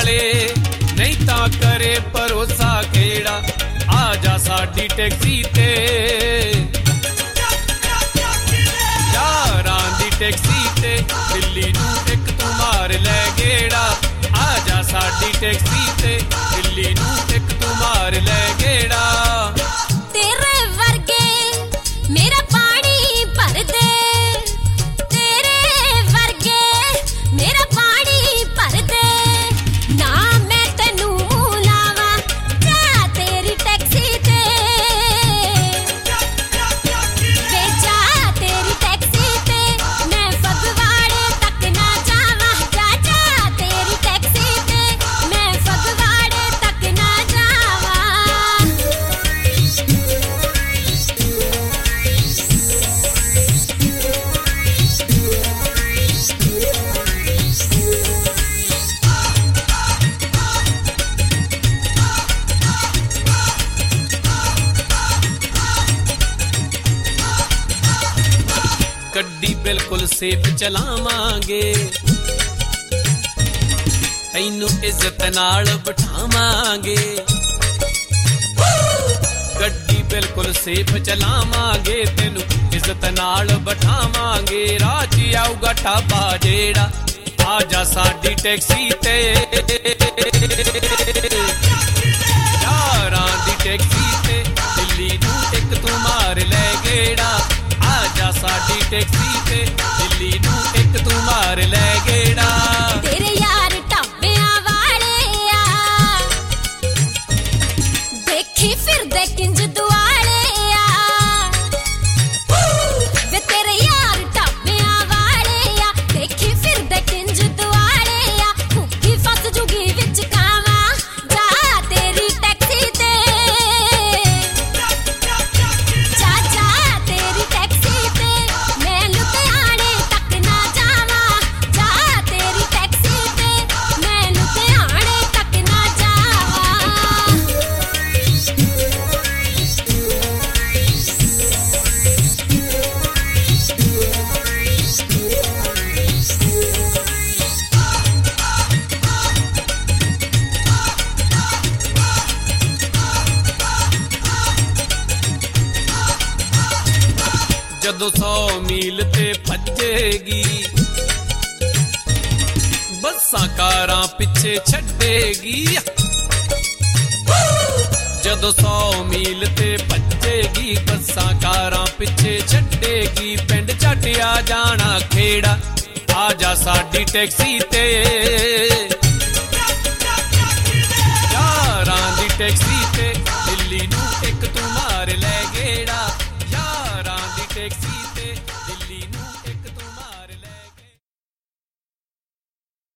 वाले नहीं तां करे भरोसा केड़ा आ जा साडी टैक्सी ते यारां दी टैक्सी ते दिल्ली नूं एक तू मार लै गेड़ा आ जा साडी टैक्सी ते दिल्ली नूं एक तू मार लै गेड़ा तेरे वर्गे मेरा पानी भर दे तेरे वर्गे मेरा पानी भर दे ना मैं तेनू लावा जा तेरी टैक्सी ते वे जा तेरी टैक्सी ते मैं फगवाड़े तक ना जावा जा जा तेरी टैक्सी ते मैं फगवाड़े तक ना जावा गड्डी बिल्कुल सेफ चलावांगे तैनू इज्जत नाल बिठावांगे गड्डी बिल्कुल सेफ चलावांगे तैनू इज्जत नाल बिठावांगे राह च आऊगा ढाबा जेड़ा आ जा साडी टैक्सी ते यारां दी टैक्सी ते दिल्ली नूं एक तू मार लै गेड़ा आ जा साडी टैक्सी ते दिल्ली नूं एक तू मार लै गेड़ा तेरे यार ढाबियां वाले आ देखी फिरदे किंज दुआले आ वे तेरे यार ढाबियां वाले आ देखी फिरदे किंज दुआले आ भुक्खी फस जुगी विच कावा जा तेरी टैक्सी ते जा जा तेरी टैक्सी ते मैं लुधियाने तक ना जावा जा तेरी टैक्सी ते मैं लुधियाने तक ना जावा जदों 100 मील ते भजेगी बसां कारां पिछे छड्डेगी जदों 100 मील ते भजेगी बसां कारां पिछे छड्डेगी पिंड झट आ जाना खेड़ा आ जा साडी टैक्सी ते यारां दी टैक्सी ते दिल्ली नूं एक तू